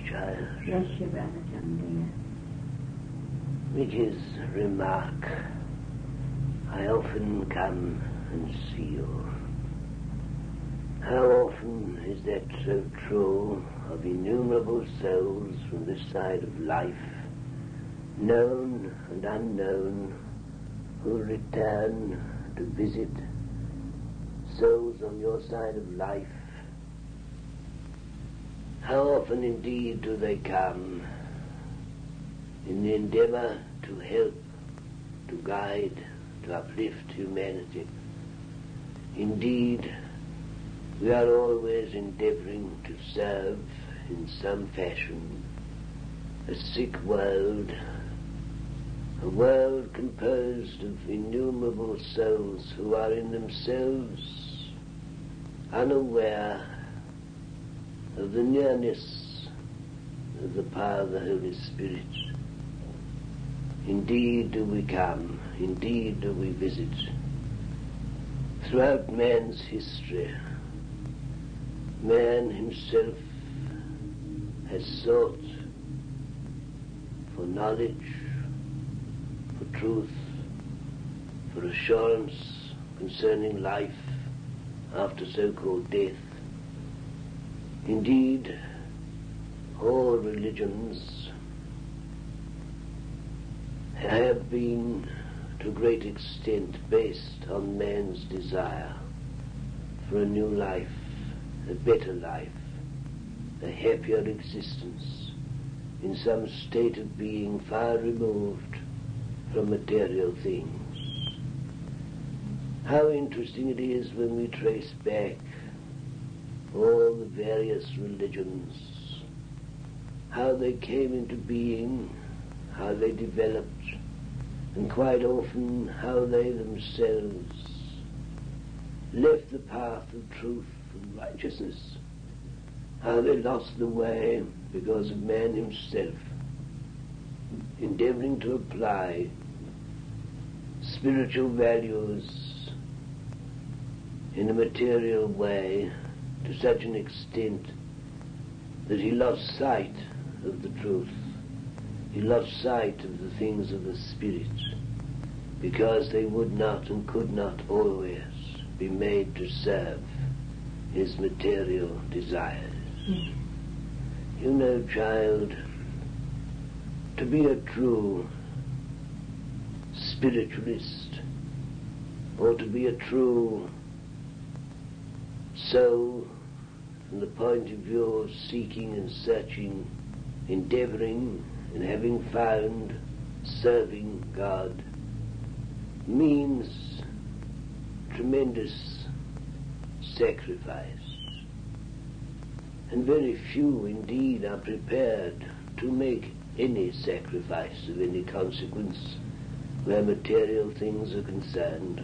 child. Bless you, Brother John dear. It is a remark. I often come and see you. How often is that so true of innumerable souls from this side of life, known and unknown, who return to visit souls on your side of life. How often indeed do they come in the endeavor to help, to guide, to uplift humanity. Indeed, we are always endeavoring to serve in some fashion a sick world, a world composed of innumerable souls who are in themselves unaware of the nearness of the power of the Holy Spirit. Indeed do we come, indeed do we visit. Throughout man's history, man himself has sought for knowledge, for truth, for assurance concerning life after so-called death. Indeed, all religions have been to a great extent based on man's desire for a new life, a better life, a happier existence in some state of being far removed from material things. How interesting it is when we trace back all the various religions, how they came into being, how they developed, and quite often how they themselves left the path of truth and righteousness, how they lost the way because of man himself endeavoring to apply spiritual values in a material way to such an extent that he lost sight of the truth. He lost sight of the things of the Spirit because they would not and could not always be made to serve his material desires. You know, child, to be a true spiritualist or to be a true soul from the point of view of seeking and searching, endeavoring and having found, serving God, means tremendous sacrifice. And very few indeed are prepared to make any sacrifice of any consequence where material things are concerned.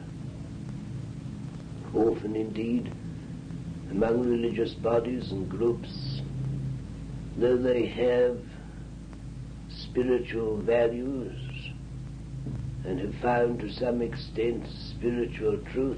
Often indeed, among religious bodies and groups, though they have spiritual values and have found to some extent spiritual truth,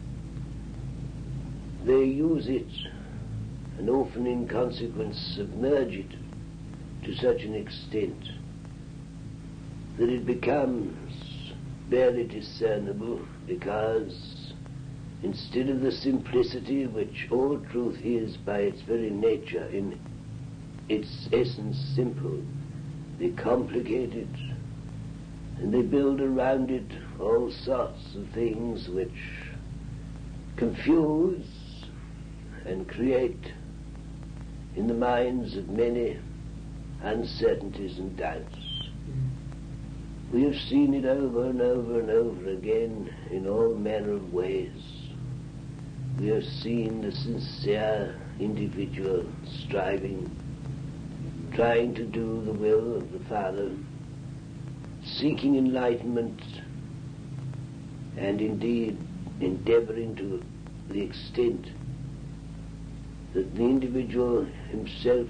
they use it and often in consequence submerge it to such an extent that it becomes barely discernible, because instead of the simplicity which all truth is by its very nature, in its essence simple, they complicate it and they build around it all sorts of things which confuse and create in the minds of many uncertainties and doubts. We have seen it over and over and over again in all manner of ways. We have seen the sincere individual striving, trying to do the will of the Father, seeking enlightenment, and indeed endeavoring to the extent that the individual himself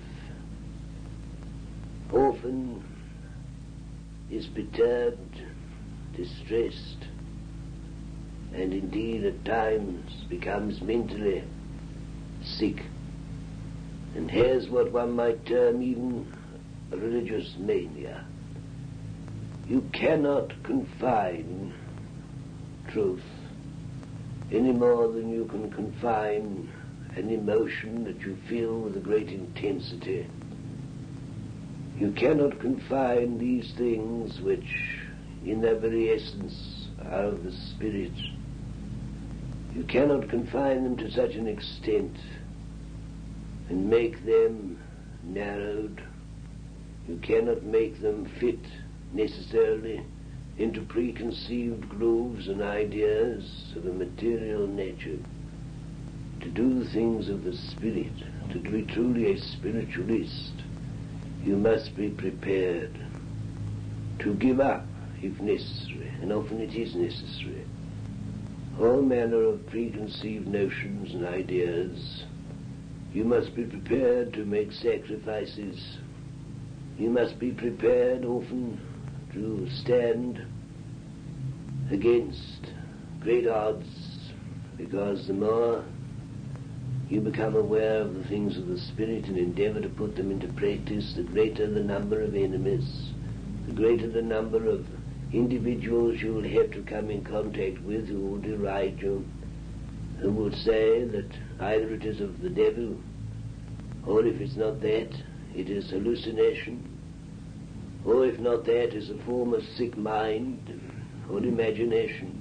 often is perturbed, distressed, and indeed at times becomes mentally sick. and has what one might term even a religious mania. You cannot confine truth any more than you can confine an emotion that you feel with a great intensity. You cannot confine these things which, in their very essence, are of the spirit. You cannot confine them to such an extent and make them narrowed. You cannot make them fit necessarily into preconceived grooves and ideas of a material nature. To do the things of the spirit, to be truly a spiritualist, you must be prepared to give up, if necessary, and often it is necessary, all manner of preconceived notions and ideas. You must be prepared to make sacrifices. You must be prepared often to stand against great odds, because the more you become aware of the things of the spirit and endeavor to put them into practice, the greater the number of enemies, the greater the number of individuals you will have to come in contact with who will deride you, who will say that either it is of the devil, or if it's not that, it is hallucination, or if not that, is a form of sick mind or imagination.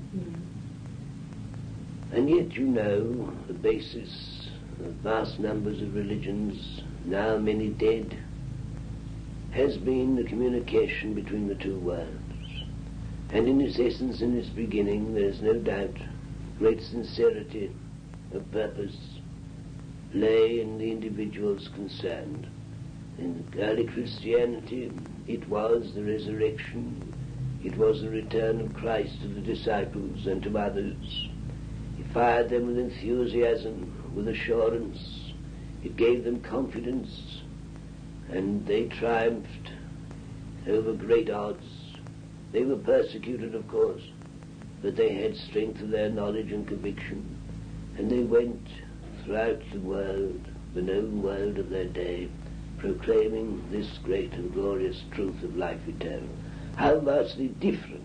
And yet, you know, the basis of vast numbers of religions, now many dead, has been the communication between the two worlds. And in its essence, in its beginning, there is no doubt great sincerity of purpose lay in the individuals concerned. In early Christianity, it was the resurrection, it was the return of Christ to the disciples and to others. It fired them with enthusiasm, with assurance. It gave them confidence, and they triumphed over great odds. They were persecuted, of course, but they had strength of their knowledge and conviction, and they went throughout the world, the known world of their day, proclaiming this great and glorious truth of life eternal. How vastly different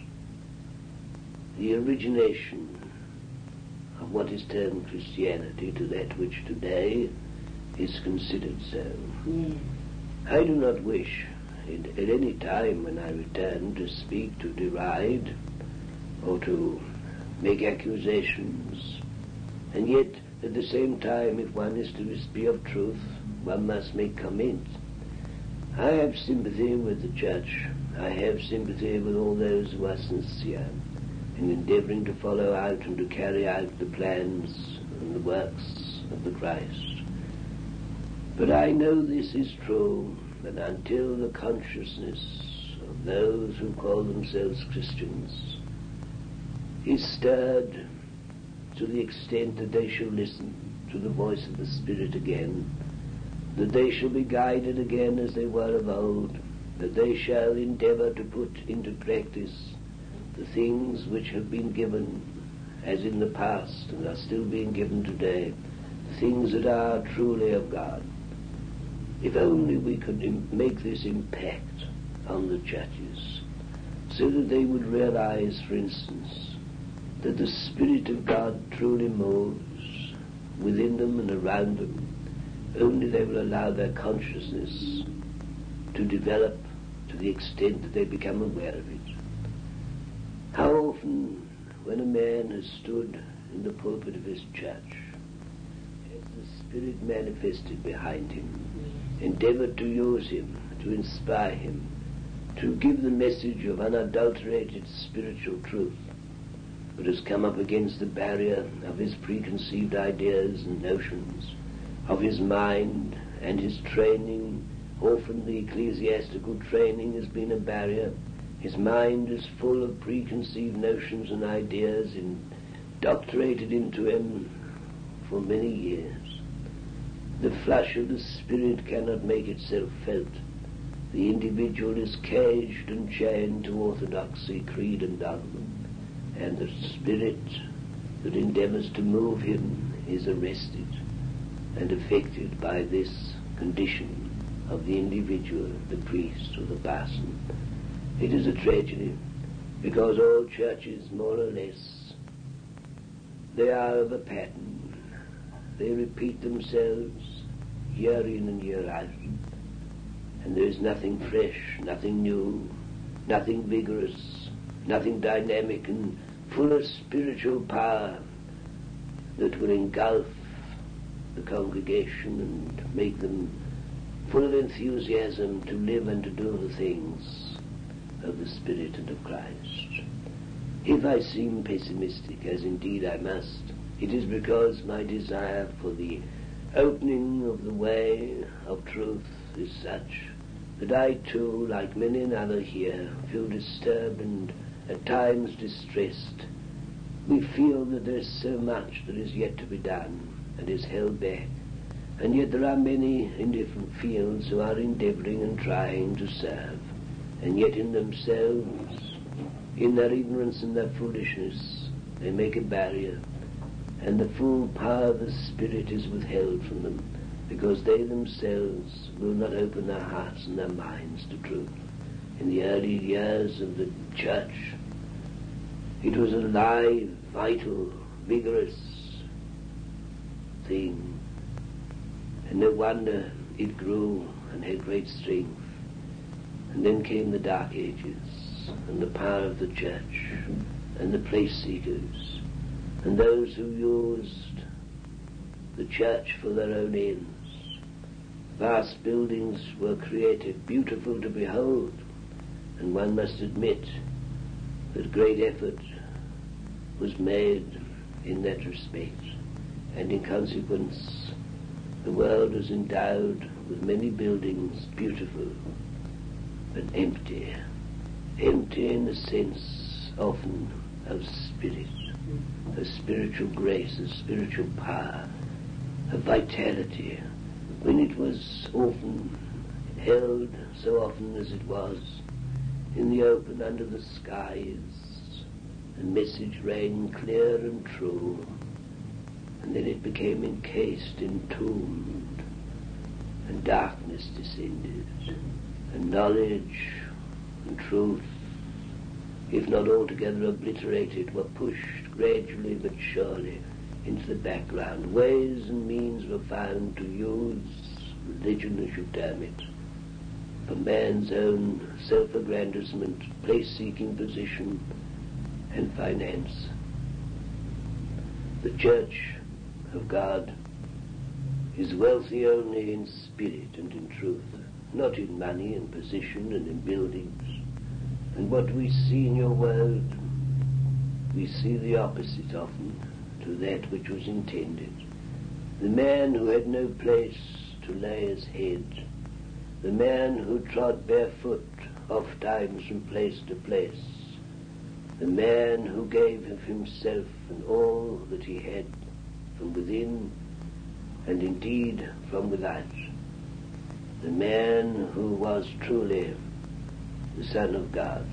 the origination of what is termed Christianity to that which today is considered so. Yes. I do not wish at any time when I return to speak, to deride, or to make accusations, and yet at the same time, if one is to be of truth, one must make comments. I have sympathy with the church. I have sympathy with all those who are sincere in endeavoring to follow out and to carry out the plans and the works of the Christ. But I know this is true, that until the consciousness of those who call themselves Christians is stirred to the extent that they shall listen to the voice of the Spirit again, that they shall be guided again as they were of old, that they shall endeavor to put into practice the things which have been given as in the past and are still being given today, the things that are truly of God. If only we could make this impact on the churches, so that they would realize, for instance, that the Spirit of God truly moves within them and around them. Only they will allow their consciousness to develop to the extent that they become aware of it. How often, when a man has stood in the pulpit of his church, has the Spirit manifested behind him, endeavored to use him, to inspire him, to give the message of unadulterated spiritual truth, but has come up against the barrier of his preconceived ideas and notions, of his mind and his training. Often the ecclesiastical training has been a barrier. His mind is full of preconceived notions and ideas indoctrinated into him for many years. The flush of the Spirit cannot make itself felt. The individual is caged and chained to orthodoxy, creed and dogma, and the Spirit that endeavors to move him is arrested. and affected by this condition of the individual, the priest or the parson. It is a tragedy, because all churches, more or less, they are of a pattern. They repeat themselves year in and year out, and there is nothing fresh, nothing new, nothing vigorous, nothing dynamic and full of spiritual power that will engulf the congregation and make them full of enthusiasm to live and to do the things of the Spirit and of Christ. If I seem pessimistic, as indeed I must, it is because my desire for the opening of the way of truth is such that I too, like many another here, feel disturbed and at times distressed. We feel that there is so much that is yet to be done and is held back, and yet there are many in different fields who are endeavoring and trying to serve, and yet in themselves, in their ignorance and their foolishness, they make a barrier, and the full power of the Spirit is withheld from them, because they themselves will not open their hearts and their minds to truth. In the early years of the church, it was a live, vital, vigorous thing, and no wonder it grew and had great strength. And then came the Dark Ages, and the power of the church, and the place seekers, and those who used the church for their own ends. Vast buildings were created, beautiful to behold, and one must admit that great effort was made in that respect, and in consequence the world was endowed with many buildings, beautiful but empty in the sense often of spirit, of spiritual grace, of spiritual power, of vitality, when it was often held, so often as it was, in the open under the skies. The message rang clear and true, and then it became encased, entombed, and darkness descended, and knowledge and truth, if not altogether obliterated, were pushed gradually but surely into the background. Ways and means were found to use religion, as you term it, for man's own self-aggrandizement, place-seeking position, and finance. The Church of God is wealthy only in spirit and in truth, not in money and position and in buildings. And what we see in your world, we see the opposite often to that which was intended. The man who had no place to lay his head, the man who trod barefoot oft times from place to place, the man who gave of himself and all that he had from within and indeed from without, the man who was truly the Son of God.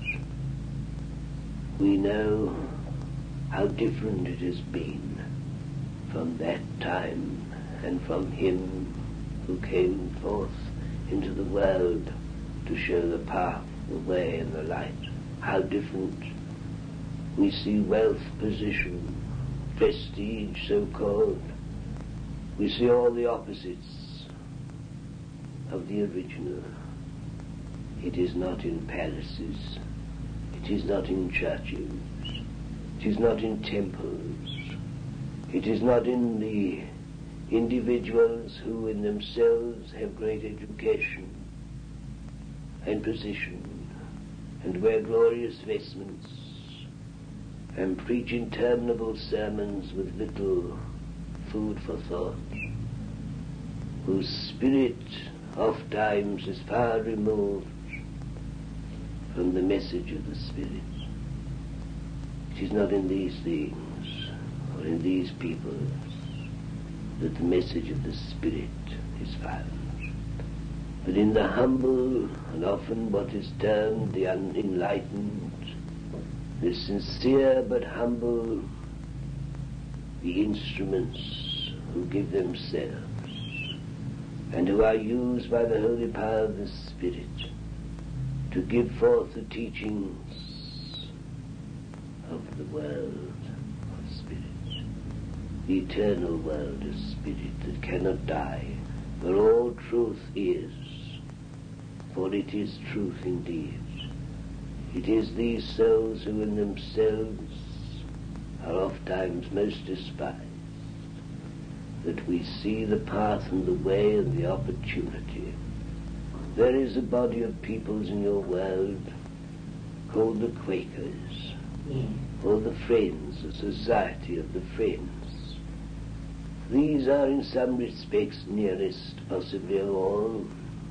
We know how different it has been from that time and from him who came forth into the world to show the path, the way and the light. How different. We see wealth, position, prestige, so-called. We see all the opposites of the original. It is not in palaces, it is not in churches, it is not in temples, it is not in the individuals who in themselves have great education and position and wear glorious vestments and preach interminable sermons with little food for thought, whose spirit oft times is far removed from the message of the Spirit. It is not in these things or in these peoples that the message of the Spirit is found, but in the humble and often what is termed the unenlightened, the sincere but humble, the instruments who give themselves and who are used by the holy power of the Spirit to give forth the teachings of the world of spirit, the eternal world of spirit that cannot die, where all truth is, for it is truth indeed. It is these souls who in themselves are oft times most despised, that we see the path and the way and the opportunity. There is a body of peoples in your world called the Quakers, or the Friends, the Society of the Friends. These are in some respects nearest, possibly of all,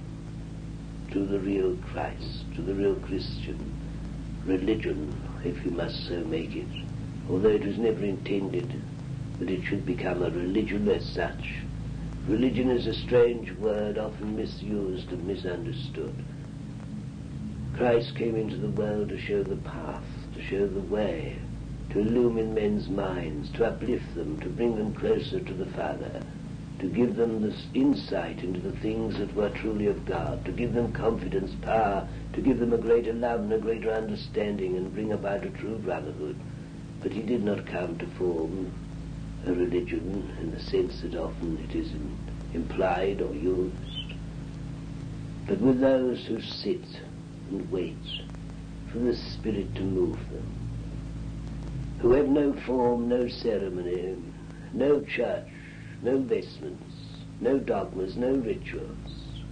to the real Christ, to the real Christian religion, if you must so make it, although it was never intended that it should become a religion as such. Religion is a strange word, often misused and misunderstood. Christ came into the world to show the path, to show the way, to illumine men's minds, to uplift them, to bring them closer to the Father, to give them this insight into the things that were truly of God, to give them confidence, power, to give them a greater love and a greater understanding, and bring about a true brotherhood. But he did not come to form a religion in the sense that often it is implied or used, but with those who sit and wait for the Spirit to move them, who have no form, no ceremony, no church, no vestments, no dogmas, no rituals.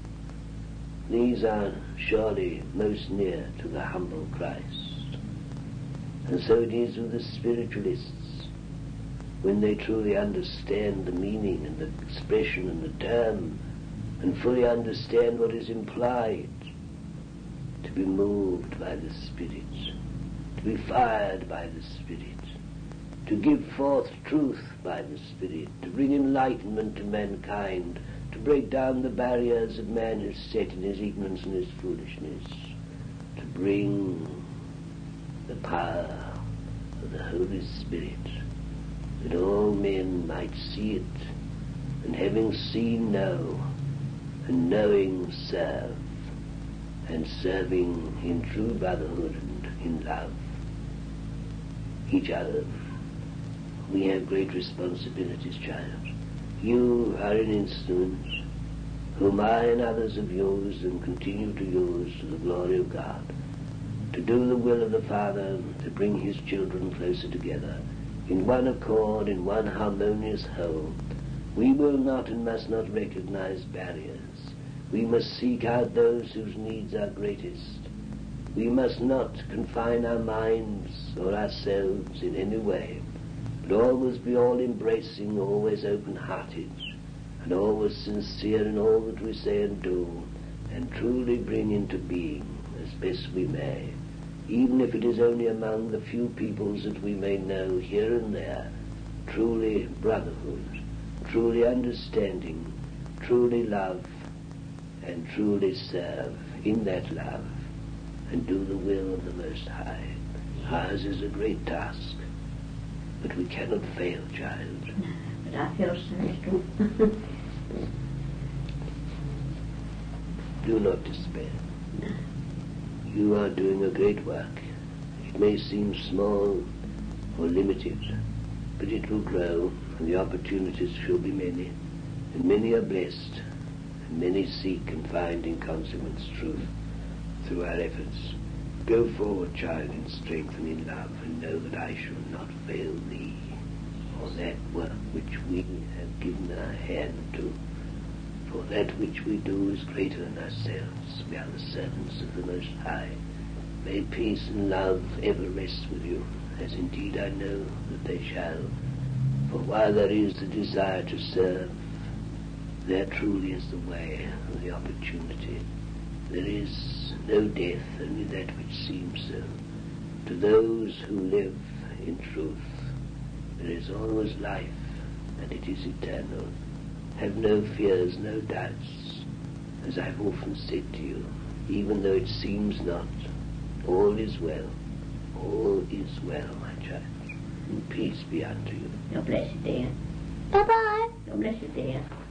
These are surely most near to the humble Christ. And so it is with the spiritualists, when they truly understand the meaning and the expression and the term, and fully understand what is implied, to be moved by the Spirit, to be fired by the Spirit, to give forth truth by the Spirit, to bring enlightenment to mankind, to break down the barriers that man has set in his ignorance and his foolishness, to bring the power of the Holy Spirit, that all men might see it, and having seen know, and knowing serve, and serving in true brotherhood and in love each other. We have great responsibilities, child. You are an instrument whom I and others have used and continue to use to the glory of God, to do the will of the Father, to bring his children closer together, in one accord, in one harmonious whole. We will not and must not recognize barriers. We must seek out those whose needs are greatest. We must not confine our minds or ourselves in any way, but always be all-embracing, always open-hearted, and always sincere in all that we say and do, and truly bring into being, as best we may, even if it is only among the few peoples that we may know here and there, truly brotherhood, truly understanding, truly love, and truly serve in that love, and do the will of the Most High. Ours is a great task, but we cannot fail, child. But I feel so. Do not despair. You are doing a great work. It may seem small or limited, but it will grow, and the opportunities shall be many, and many are blessed, and many seek and find in consequence truth through our efforts. Go forward, child, in strength and in love, and know that I shall not fail thee, or that work which we have given our hand to. For that which we do is greater than ourselves. We are the servants of the Most High. May peace and love ever rest with you, as indeed I know that they shall. For while there is the desire to serve, there truly is the way and the opportunity. There is no death, only that which seems so. To those who live in truth, there is always life, and it is eternal. Have no fears, no doubts. As I've often said to you, even though it seems not, all is well. All is well, my child. And peace be unto you. God bless you, dear. Bye-bye. God bless you, dear.